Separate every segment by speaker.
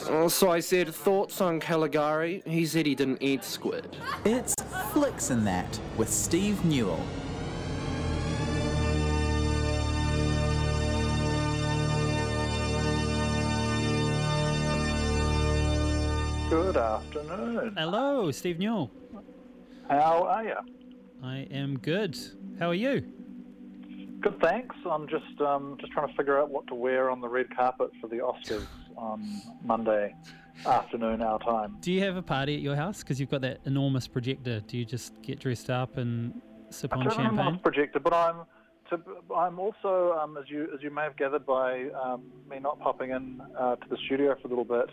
Speaker 1: So I said, thoughts on Caligari? He said he didn't eat squid.
Speaker 2: It's Flicks and That with Steve Newell.
Speaker 3: Good afternoon.
Speaker 4: Hello, Steve Newell.
Speaker 3: How are you?
Speaker 4: I am good. How are you?
Speaker 3: Good, thanks. I'm just trying to figure out what to wear on the red carpet for the Oscars on Monday afternoon, our time.
Speaker 4: Do you have a party at your house? Because you've got that enormous projector. Do you just get dressed up and sip on champagne?
Speaker 3: I'm not projected, but I'm also, as you may have gathered by me not popping in to the studio for a little bit,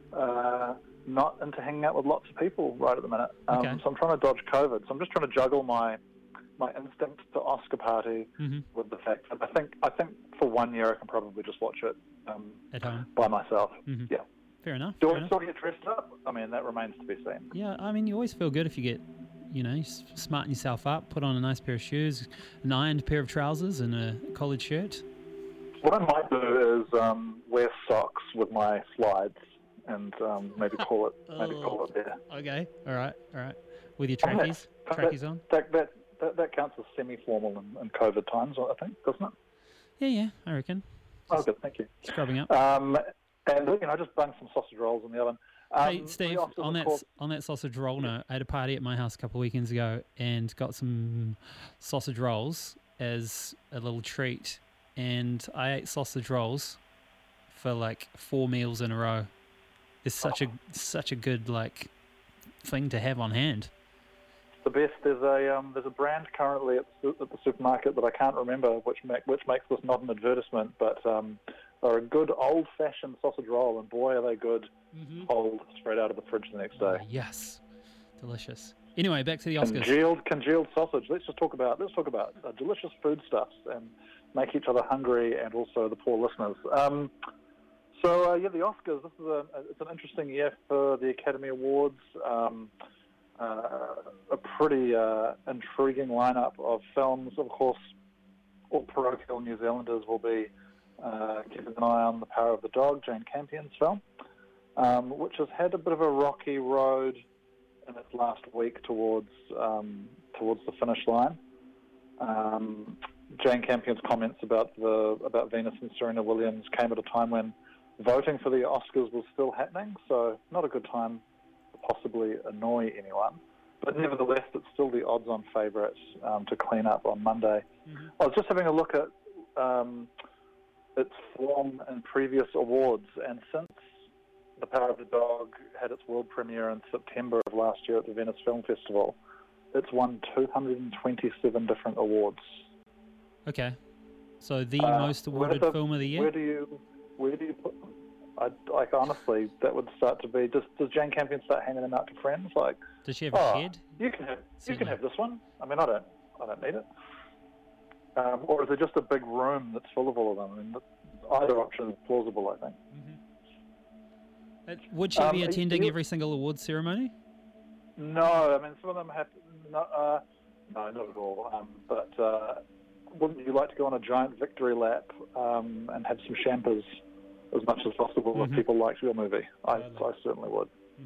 Speaker 3: not into hanging out with lots of people right at the minute.
Speaker 4: Okay.
Speaker 3: So I'm trying to dodge COVID. So I'm just trying to juggle my instinct to Oscar party with the fact that I think for 1 year I can probably just watch it
Speaker 4: at home
Speaker 3: by myself.
Speaker 4: Mm-hmm.
Speaker 3: Yeah.
Speaker 4: Fair enough.
Speaker 3: Do I still get dressed up? I mean, that remains to be seen.
Speaker 4: Yeah, I mean, you always feel good if you get, you smarten yourself up, put on a nice pair of shoes, an ironed pair of trousers and a collared shirt.
Speaker 3: What I might do is wear socks with my slides and maybe call it there.
Speaker 4: Okay, all right. With your trackies on?
Speaker 3: That counts as semi-formal in COVID times, I think, doesn't it?
Speaker 4: Yeah, I reckon.
Speaker 3: Oh, good, thank you.
Speaker 4: Scrubbing up.
Speaker 3: And I just bunged some sausage rolls in the oven.
Speaker 4: Hey, Steve, on that sausage roll note, I had a party at my house a couple of weekends ago and got some sausage rolls as a little treat. And I ate sausage rolls for like 4 meals in a row. It's such a good thing to have on hand.
Speaker 3: The best. There's a brand currently at the supermarket that I can't remember, which makes this not an advertisement, but are a good old-fashioned sausage roll, and boy are they good, cold, straight out of the fridge the next day.
Speaker 4: Yes, delicious. Anyway, back to the Oscars.
Speaker 3: Congealed sausage. Let's talk about delicious foodstuffs and make each other hungry, and also the poor listeners. The Oscars. It's an interesting year for the Academy Awards. A pretty intriguing lineup of films. Of course, all parochial New Zealanders will be keeping an eye on The Power of the Dog, Jane Campion's film, which has had a bit of a rocky road in its last week towards the finish line. Jane Campion's comments about Venus and Serena Williams came at a time when voting for the Oscars was still happening, so not a good time to possibly annoy anyone. But nevertheless, it's still the odds-on favourite to clean up on Monday. Mm-hmm. I was just having a look at its form in previous awards, and since The Power of the Dog had its world premiere in September of last year at the Venice Film Festival, it's won 227 different awards.
Speaker 4: Okay, so the most awarded film of the year.
Speaker 3: Where do you put them? Honestly, that would start to be. Does Jane Campion start handing them out to friends?
Speaker 4: Does she have a head?
Speaker 3: You can have this one. I mean, I don't need it. Or is it just a big room that's full of all of them? I mean, either option is plausible, I think.
Speaker 4: Mm-hmm. Would she be attending every single awards ceremony?
Speaker 3: No, I mean, some of them have. No, not at all. But wouldn't you like to go on a giant victory lap and have some champers as much as possible if people liked your movie? I certainly would.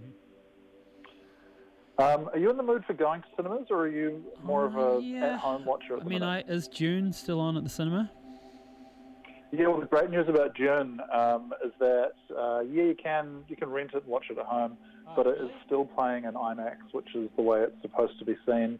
Speaker 3: Mm-hmm. Are you in the mood for going to cinemas, or are you more of a at-home watcher?
Speaker 4: Is June still on at the cinema?
Speaker 3: Yeah, well, the great news about June is that you can rent it and watch it at home, but it is still playing in IMAX, which is the way it's supposed to be seen.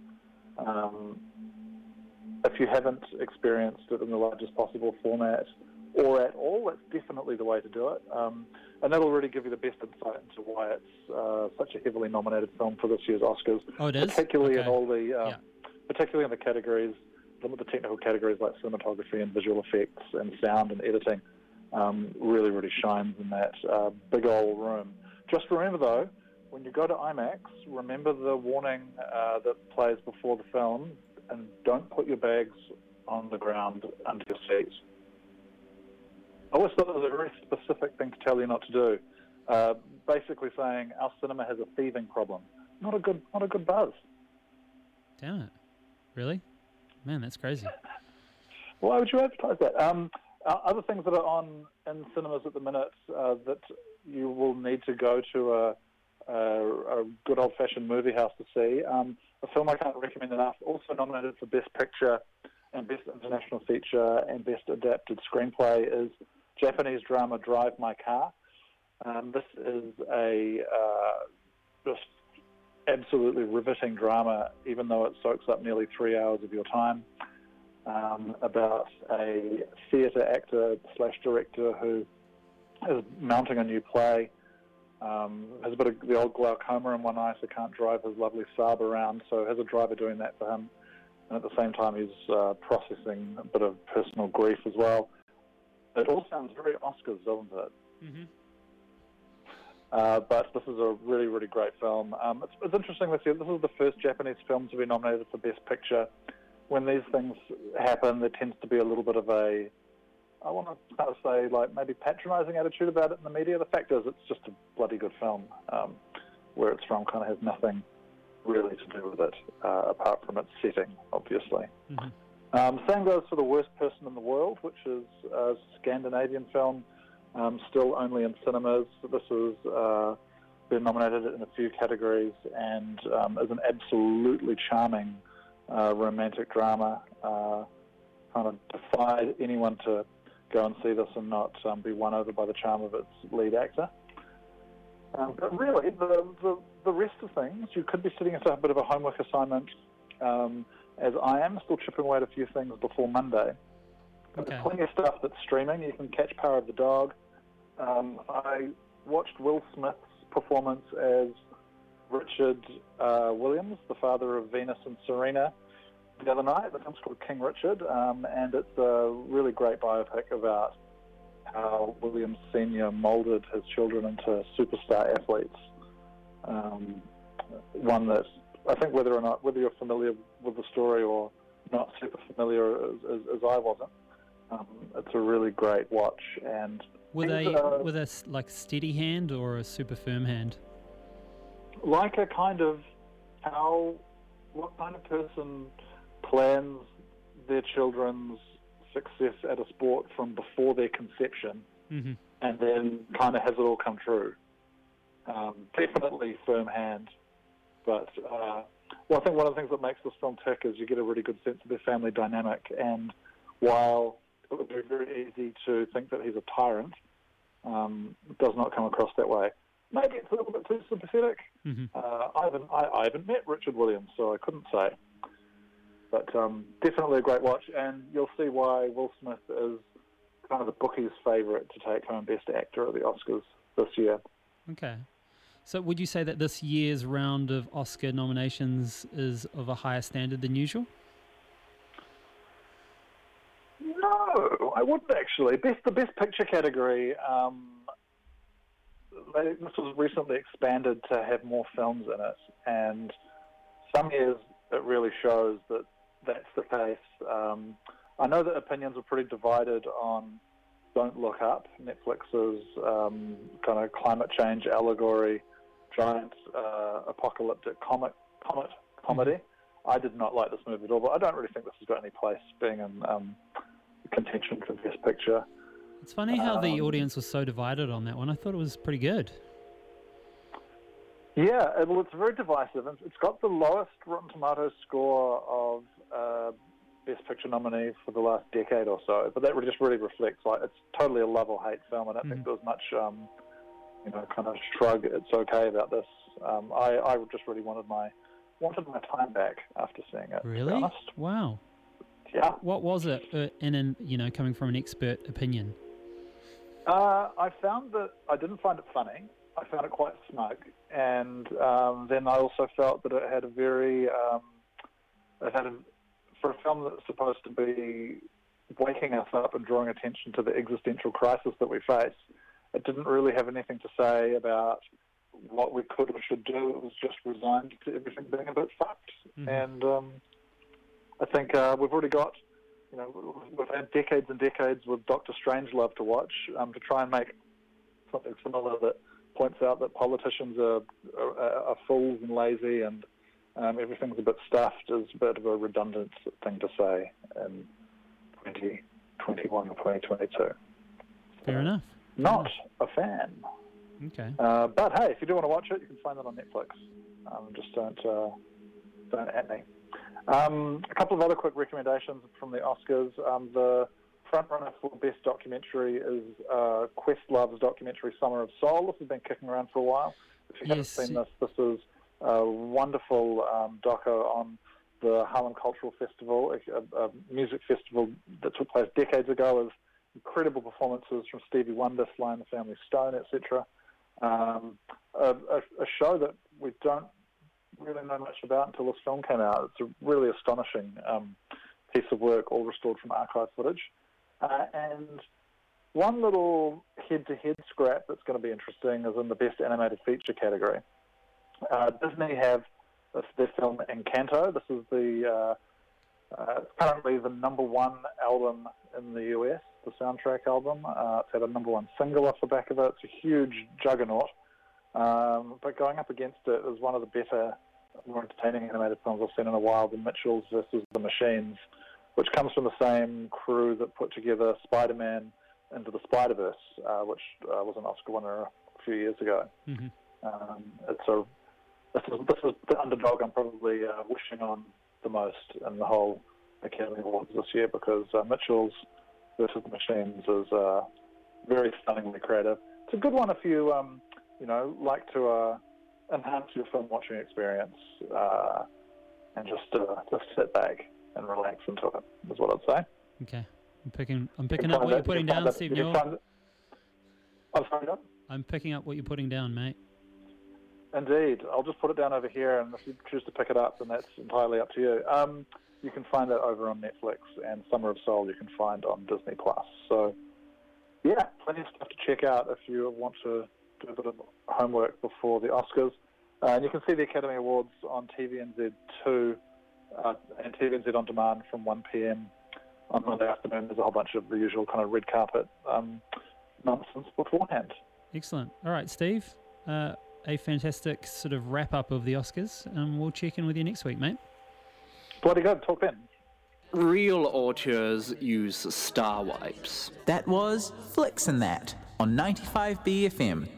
Speaker 3: If you haven't experienced it in the largest possible format or at all, it's definitely the way to do it. And that'll really give you the best insight into why it's such a heavily nominated film for this year's Oscars.
Speaker 4: Oh, it is?
Speaker 3: Particularly in all the, particularly in the categories, the technical categories like cinematography and visual effects and sound and editing, really, really shines in that big old room. Just remember, though, when you go to IMAX, remember the warning that plays before the film, and don't put your bags on the ground under your seats. I always thought it was a very specific thing to tell you not to do. Basically saying our cinema has a thieving problem. Not a good buzz.
Speaker 4: Damn it! Really? Man, that's crazy.
Speaker 3: Why would you advertise that? Other things that are on in cinemas at the minute that you will need to go to a good old-fashioned movie house to see. A film I can't recommend enough, also nominated for Best Picture and Best International Feature and Best Adapted Screenplay, is Japanese drama Drive My Car. This is a just absolutely riveting drama, even though it soaks up nearly 3 hours of your time, about a theatre actor / director who is mounting a new play, has a bit of the old glaucoma in one eye, so can't drive his lovely Saab around, so has a driver doing that for him, and at the same time he's processing a bit of personal grief as well. It all sounds very Oscars, doesn't it? Mm-hmm. But this is a really, really great film. It's interesting this year. This is the first Japanese film to be nominated for Best Picture. When these things happen, there tends to be a little bit of a, I want to kind of say, like maybe patronising attitude about it in the media. The fact is, it's just a bloody good film. Where it's from kind of has nothing really to do with it, apart from its setting, obviously. Mm-hmm. Same goes for The Worst Person in the World, which is a Scandinavian film. Still only in cinemas. This has been nominated in a few categories and is an absolutely charming romantic drama. Kind of defied anyone to go and see this and not be won over by the charm of its lead actor. But really, the rest of things, you could be sitting at a bit of a homework assignment, as I am still chipping away at a few things before Monday. Okay. There's plenty of stuff that's streaming. You can catch Power of the Dog. I watched Will Smith's performance as Richard Williams, the father of Venus and Serena, the other night. The film's called King Richard, and it's a really great biopic about how Williams Sr. moulded his children into superstar athletes. One that I think whether you're familiar with the story or not super familiar as I wasn't, it's a really great watch. And with
Speaker 4: a like steady hand or a super firm hand?
Speaker 3: Like a kind of what kind of person plans their children's success at a sport from before their conception, mm-hmm. and then kind of has it all come true. Definitely firm hand, but I think one of the things that makes this film tick is you get a really good sense of their family dynamic, and while it would be very easy to think that he's a tyrant, it does not come across that way. Maybe it's a little bit too sympathetic. Mm-hmm. I haven't met Richard Williams, so I couldn't say. But definitely a great watch, and you'll see why Will Smith is kind of the bookies' favourite to take home Best Actor at the Oscars this year. Okay.
Speaker 4: So would you say that this year's round of Oscar nominations is of a higher standard than usual?
Speaker 3: No, I wouldn't actually. The Best Picture category, this was recently expanded to have more films in it, and some years it really shows that that's the case. I know that opinions are pretty divided on Don't Look Up, Netflix's kind of climate change allegory, giant apocalyptic comedy. Mm-hmm. I did not like this movie at all, but I don't really think this has got any place being in contention for Best Picture.
Speaker 4: It's funny how the audience was so divided on that one. I thought it was pretty good.
Speaker 3: Yeah, well, it's very divisive. It's got the lowest Rotten Tomatoes score of Best Picture nominee for the last decade or so, but that just really reflects, like, it's totally a love or hate film. I don't think there was much, kind of shrug, it's okay about this. I just really wanted my time back after seeing it.
Speaker 4: Really? Wow.
Speaker 3: Yeah.
Speaker 4: What was it, coming from an expert opinion?
Speaker 3: I found that I didn't find it funny. I found it quite smug, and then I also felt that it had for a film that's supposed to be waking us up and drawing attention to the existential crisis that we face, it didn't really have anything to say about what we could or should do. It was just resigned to everything being a bit fucked. Mm-hmm. And I think we've already got, we've had decades and decades with Dr. Strangelove to watch to try and make something similar that points out that politicians are fools and lazy and everything's a bit stuffed is a bit of a redundant thing to say in 2021 or 2022.
Speaker 4: Fair enough.
Speaker 3: Not a fan.
Speaker 4: Okay.
Speaker 3: But hey, if you do want to watch it, you can find it on Netflix. Just don't at me. A couple of other quick recommendations from the Oscars. The frontrunner for Best Documentary is Questlove's documentary Summer of Soul. This has been kicking around for a while. If you haven't seen this is a wonderful doco on the Harlem Cultural Festival, a music festival that took place decades ago, with incredible performances from Stevie Wonder, Sly and the Family Stone, etc. A show that we don't really know much about until this film came out. It's a really astonishing piece of work, all restored from archive footage. And one little head-to-head scrap that's going to be interesting is in the Best Animated Feature category. Disney have their film Encanto. This is currently the #1 album in the US, the soundtrack album. It's had a #1 single off the back of it. It's a huge juggernaut. But going up against it is one of the better, more entertaining animated films I've seen in a while, The Mitchells vs. the Machines, which comes from the same crew that put together Spider-Man Into the Spider-Verse, which was an Oscar winner a few years ago.
Speaker 4: Mm-hmm.
Speaker 3: This is the underdog I'm probably wishing on the most in the whole Academy Awards this year, because Mitchells vs. the Machines is very stunningly creative. It's a good one if you like to enhance your film watching experience and just sit back and relax into it, is what I'd say.
Speaker 4: Okay. I'm picking up what you're putting down, Steve Newell. I'm picking up what you're putting down, mate.
Speaker 3: Indeed. I'll just put it down over here, and if you choose to pick it up, then that's entirely up to you. You can find it over on Netflix, and Summer of Soul you can find on Disney+. So, yeah, plenty of stuff to check out if you want to do a bit of homework before the Oscars. And you can see the Academy Awards on TVNZ2 and TVNZ On Demand from 1 p.m. on Monday afternoon. There's a whole bunch of the usual kind of red carpet nonsense beforehand.
Speaker 4: Excellent. All right, Steve, a fantastic sort of wrap-up of the Oscars. We'll check in with you next week, mate.
Speaker 3: Bloody good. Talk then.
Speaker 1: Real auteurs use star wipes.
Speaker 2: That was Flicks and That on 95 BFM.